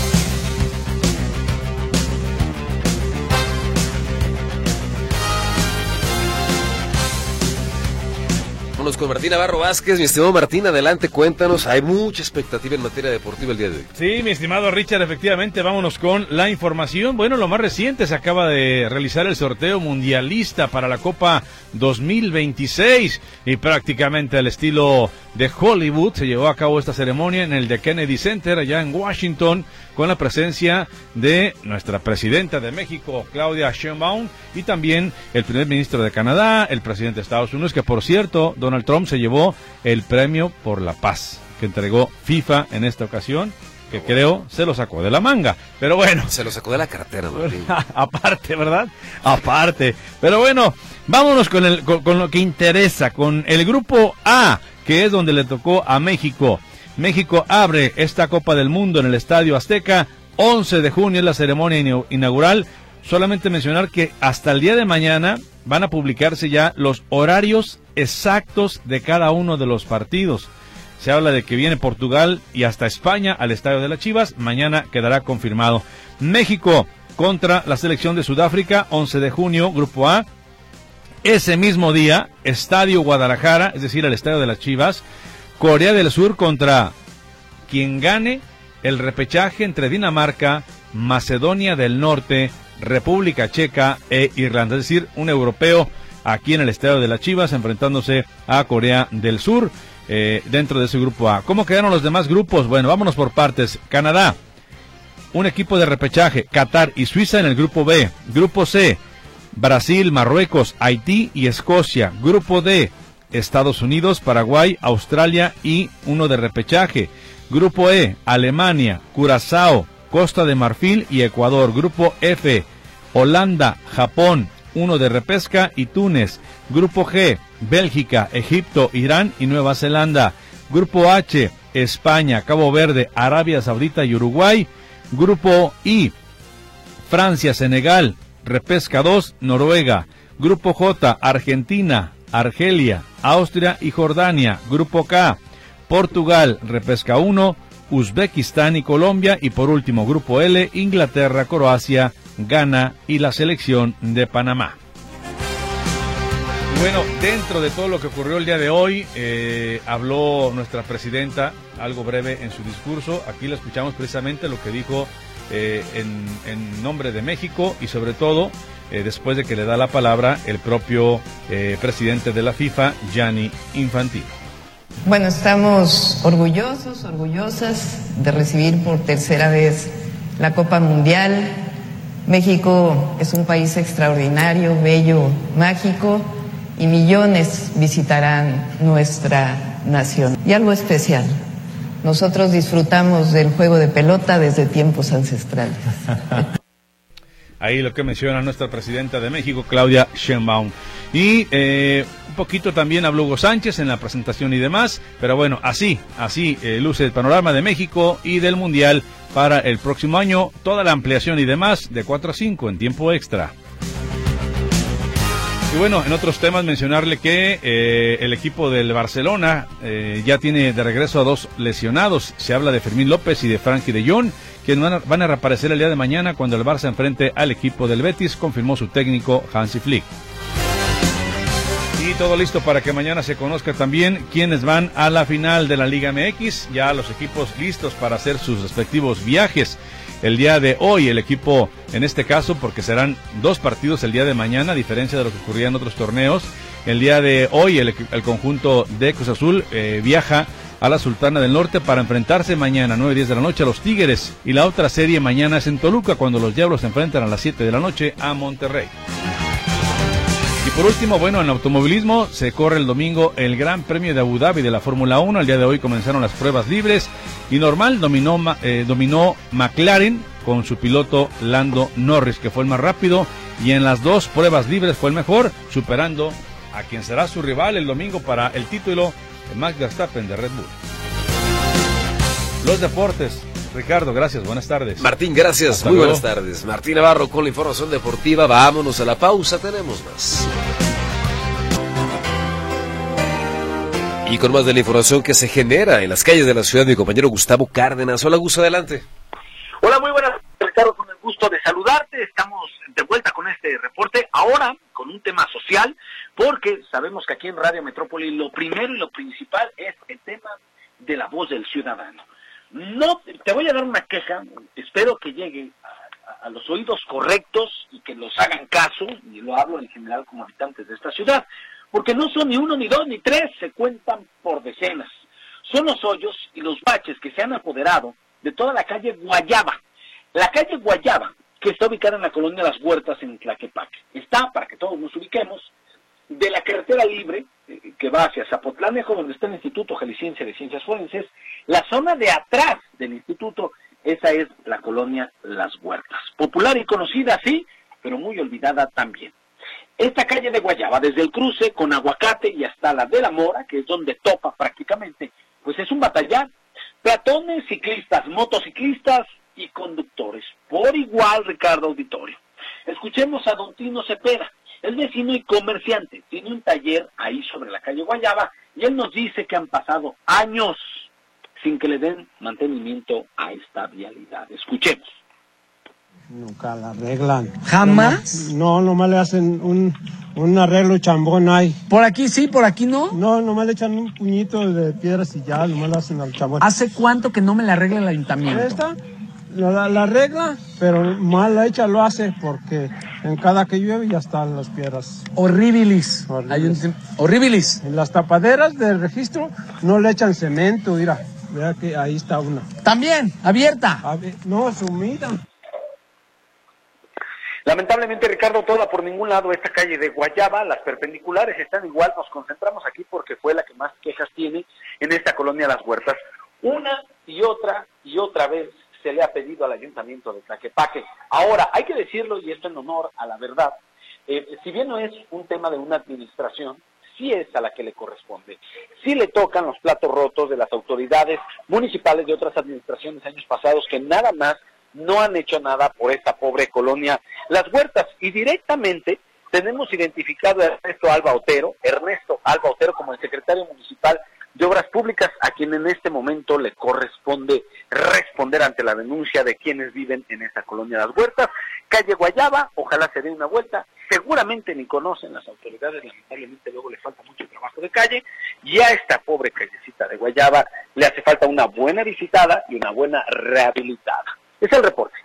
Vámonos con Martín Navarro Vázquez. Mi estimado Martín, adelante, cuéntanos. Hay mucha expectativa en materia deportiva el día de hoy. Sí, mi estimado Richard, efectivamente, vámonos con la información. Bueno, lo más reciente, se acaba de realizar el sorteo mundialista para la Copa dos mil veintiséis y prácticamente al estilo de Hollywood se llevó a cabo esta ceremonia en el de Kennedy Center allá en Washington, con la presencia de nuestra presidenta de México, Claudia Sheinbaum, y también el primer ministro de Canadá, el presidente de Estados Unidos, que por cierto, Donald Trump se llevó el premio por la paz que entregó FIFA en esta ocasión, que creo se lo sacó de la manga, pero bueno. Se lo sacó de la cartera, Martín. Aparte, ¿verdad? Aparte. Pero bueno, vámonos con, el, con, con lo que interesa, con el grupo A, que es donde le tocó a México. México abre esta Copa del Mundo en el Estadio Azteca, once de junio es la ceremonia inaugural. Solamente mencionar que hasta el día de mañana van a publicarse ya los horarios exactos de cada uno de los partidos. Se habla de que viene Portugal y hasta España al Estadio de las Chivas. Mañana quedará confirmado. México contra la selección de Sudáfrica, once de junio, Grupo A. Ese mismo día, Estadio Guadalajara, es decir, el Estadio de las Chivas. Corea del Sur contra quien gane el repechaje entre Dinamarca, Macedonia del Norte, República Checa e Irlanda. Es decir, un europeo aquí en el Estadio de las Chivas enfrentándose a Corea del Sur. Eh, dentro de ese grupo A. ¿Cómo quedaron los demás grupos? Bueno, vámonos por partes. Canadá, un equipo de repechaje, Qatar y Suiza en el grupo B. Grupo C, Brasil, Marruecos, Haití y Escocia. Grupo D, Estados Unidos, Paraguay, Australia y uno de repechaje. Grupo E, Alemania, Curazao, Costa de Marfil y Ecuador. Grupo F, Holanda, Japón, uno de repesca y Túnez. Grupo G, Bélgica, Egipto, Irán y Nueva Zelanda. Grupo H, España, Cabo Verde, Arabia Saudita y Uruguay. Grupo I, Francia, Senegal, repesca dos, Noruega. Grupo J, Argentina, Argelia, Austria y Jordania. Grupo K, Portugal, repesca uno, Uzbekistán y Colombia. Y por último, Grupo L, Inglaterra, Croacia, Ghana y la selección de Panamá. Bueno, dentro de todo lo que ocurrió el día de hoy, eh, habló nuestra presidenta, algo breve en su discurso. Aquí la escuchamos precisamente lo que dijo eh, en, en nombre de México y sobre todo eh, después de que le da la palabra el propio eh, presidente de la FIFA, Gianni Infantino. Bueno, estamos orgullosos, orgullosas de recibir por tercera vez la Copa Mundial. México es un país extraordinario, bello, mágico, y millones visitarán nuestra nación. Y algo especial, nosotros disfrutamos del juego de pelota desde tiempos ancestrales. Ahí lo que menciona nuestra presidenta de México, Claudia Sheinbaum. Y eh, un poquito también habló Hugo Sánchez en la presentación y demás, pero bueno, así, así eh, luce el panorama de México y del Mundial para el próximo año, toda la ampliación y demás de cuatro a cinco en tiempo extra. Y bueno, en otros temas mencionarle que eh, el equipo del Barcelona eh, ya tiene de regreso a dos lesionados. Se habla de Fermín López y de Frankie de Jong, quienes van a, van a reaparecer el día de mañana cuando el Barça enfrente al equipo del Betis, confirmó su técnico Hansi Flick. Y todo listo para que mañana se conozca también quiénes van a la final de la Liga M X, ya los equipos listos para hacer sus respectivos viajes. el día de hoy, el equipo, en este caso, porque serán dos partidos el día de mañana, a diferencia de lo que ocurría en otros torneos. El día de hoy, el, el conjunto de Cruz Azul eh, viaja a la Sultana del Norte para enfrentarse mañana a nueve diez de la noche a los Tigres, y la otra serie mañana es en Toluca, cuando los Diablos se enfrentan a las siete de la noche a Monterrey. Y por último, bueno, en automovilismo se corre el domingo el Gran Premio de Abu Dhabi de la Fórmula uno. El día de hoy comenzaron las pruebas libres y normal dominó, eh, dominó McLaren con su piloto Lando Norris, que fue el más rápido, y en las dos pruebas libres fue el mejor, superando a quien será su rival el domingo para el título, Max Verstappen de Red Bull. Los deportes. Ricardo, gracias, buenas tardes. Martín, gracias, Hasta muy luego. buenas tardes. Martín Navarro con la información deportiva. Vámonos a la pausa, tenemos más. Y con más de la información que se genera en las calles de la ciudad, mi compañero Gustavo Cárdenas. Hola, Gus, adelante. Hola, muy buenas tardes, Ricardo, con el gusto de saludarte. Estamos de vuelta con este reporte, ahora con un tema social, porque sabemos que aquí en Radio Metrópoli lo primero y lo principal es el tema de la voz del ciudadano. No, te voy a dar una queja, espero que llegue a, a, a los oídos correctos y que los hagan caso, y lo hablo en general como habitantes de esta ciudad, porque no son ni uno, ni dos, ni tres, se cuentan por decenas. Son los hoyos y los baches que se han apoderado de toda la calle Guayaba. La calle Guayaba, que está ubicada en la colonia Las Huertas en Tlaquepaque, está, para que todos nos ubiquemos, de la carretera libre eh, que va hacia Zapotlanejo, donde está el Instituto Jalisciense de Ciencias Forenses. La zona de atrás del instituto, esa es la colonia Las Huertas. Popular y conocida, sí, pero muy olvidada también. Esta calle de Guayaba, desde el cruce con Aguacate y hasta la de la Mora, que es donde topa prácticamente, pues es un batallar. Peatones, ciclistas, motociclistas y conductores. Por igual, Ricardo Auditorio. Escuchemos a don Tino Cepeda. Es vecino y comerciante. Tiene un taller ahí sobre la calle Guayaba y él nos dice que han pasado años sin que le den mantenimiento a esta vialidad. Escuchemos. Nunca la arreglan. ¿Jamás? No, nomás le hacen un, un arreglo chambón ahí. ¿Por aquí sí, por aquí no? No, nomás le echan un puñito de piedras y ya, nomás le hacen al chambón. ¿Hace cuánto que no me la arregla el ayuntamiento? Esta la, la arregla, pero mal hecha lo hace porque en cada que llueve ya están las piedras. Horribilis. Horribilis. Un... Horribilis. En las tapaderas del registro no le echan cemento, mira. Vea que ahí está una. ¿También? ¿Abierta? Abi- no, sumida. Lamentablemente, Ricardo, toda por ningún lado esta calle de Guayaba, las perpendiculares están igual, nos concentramos aquí porque fue la que más quejas tiene en esta colonia Las Huertas. Una y otra y otra vez se le ha pedido al ayuntamiento de Tlaquepaque. Ahora, hay que decirlo, y esto en honor a la verdad, eh, si bien no es un tema de una administración, sí es a la que le corresponde. Sí le tocan los platos rotos de las autoridades municipales de otras administraciones años pasados que nada más no han hecho nada por esta pobre colonia Las Huertas. Y directamente tenemos identificado a Ernesto Alba Otero, Ernesto Alba Otero como el secretario municipal de Obras Públicas, a quien en este momento le corresponde responder ante la denuncia de quienes viven en esta colonia Las Huertas. Calle Guayaba, ojalá se dé una vuelta, seguramente ni conocen las autoridades, lamentablemente luego le falta mucho trabajo de calle, y a esta pobre callecita de Guayaba le hace falta una buena visitada y una buena rehabilitada. Es el reporte.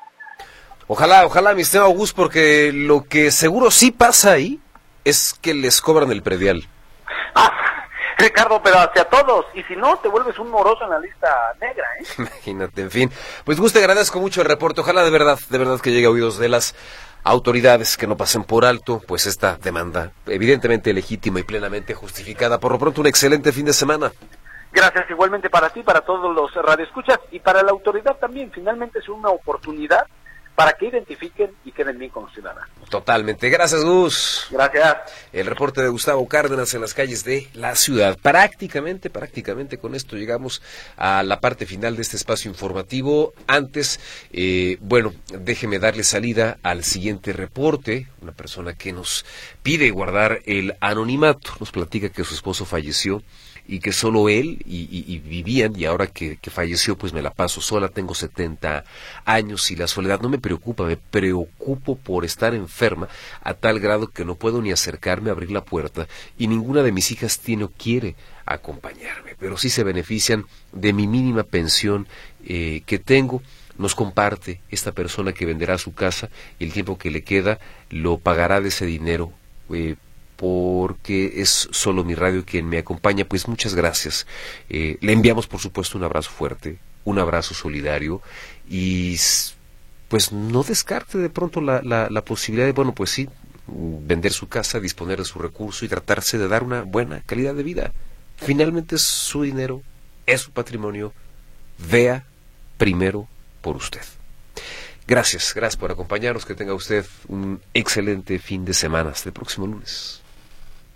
Ojalá, ojalá, mi estimado Gus, porque lo que seguro sí pasa ahí es que les cobran el predial. Ah, Ricardo, pero hacia todos, y si no, te vuelves un moroso en la lista negra, ¿eh? Imagínate, en fin. Pues Gus, te agradezco mucho el reporte. Ojalá de verdad, de verdad que llegue a oídos de las autoridades, que no pasen por alto, pues esta demanda, evidentemente legítima y plenamente justificada. Por lo pronto, un excelente fin de semana. Gracias igualmente para ti, para todos los radioescuchas y para la autoridad también. Finalmente es una oportunidad para que identifiquen y queden bien con los ciudadanos. Totalmente. Gracias, Gus. Gracias. El reporte de Gustavo Cárdenas en las calles de la ciudad. Prácticamente, prácticamente con esto llegamos a la parte final de este espacio informativo. Antes, eh, bueno, déjeme darle salida al siguiente reporte. Una persona que nos pide guardar el anonimato. Nos platica que su esposo falleció y que solo él y, y, y vivían, y ahora que, que falleció, pues me la paso sola, tengo setenta años y la soledad no me preocupa, me preocupo por estar enferma a tal grado que no puedo ni acercarme a abrir la puerta y ninguna de mis hijas tiene o quiere acompañarme, pero sí se benefician de mi mínima pensión eh, que tengo. nos comparte esta persona que venderá su casa y el tiempo que le queda lo pagará de ese dinero, eh, porque es solo mi radio quien me acompaña. Pues muchas gracias. Eh, le enviamos por supuesto un abrazo fuerte, un abrazo solidario, y pues no descarte de pronto la, la, la posibilidad de, bueno, pues sí, vender su casa, disponer de su recurso y tratarse de dar una buena calidad de vida. Finalmente es su dinero, es su patrimonio. Vea primero por usted. Gracias, gracias por acompañarnos. Que tenga usted un excelente fin de semana. Hasta el próximo lunes.